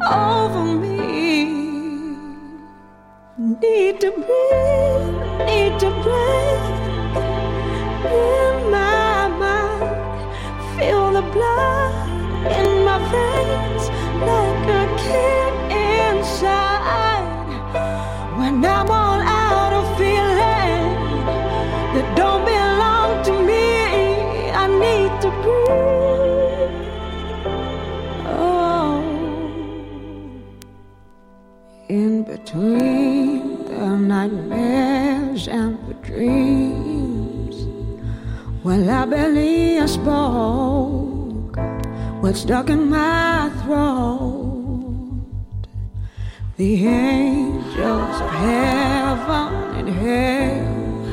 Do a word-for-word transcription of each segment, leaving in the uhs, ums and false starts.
over me. Need to breathe, need to breathe in my mind. Feel the blood in my veins like a kid inside. When I'm all out of feeling that don't belong to me, I need to breathe. Oh, in between the nightmares and the dreams, well, I barely spoke what's stuck in my throat. The angels of heaven and hell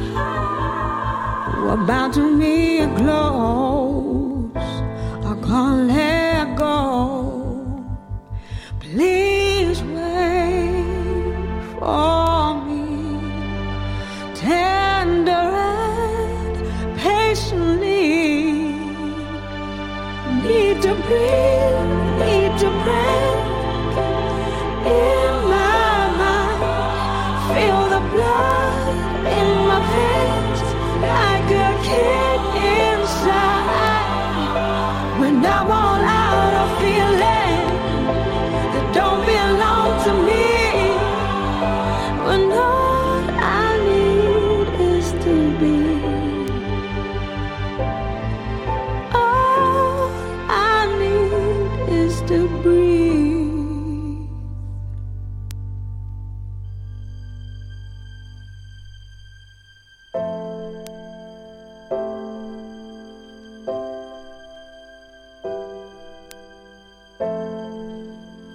were bound to me close. I can't let go. Please wait for me, tender and patiently. Need to breathe.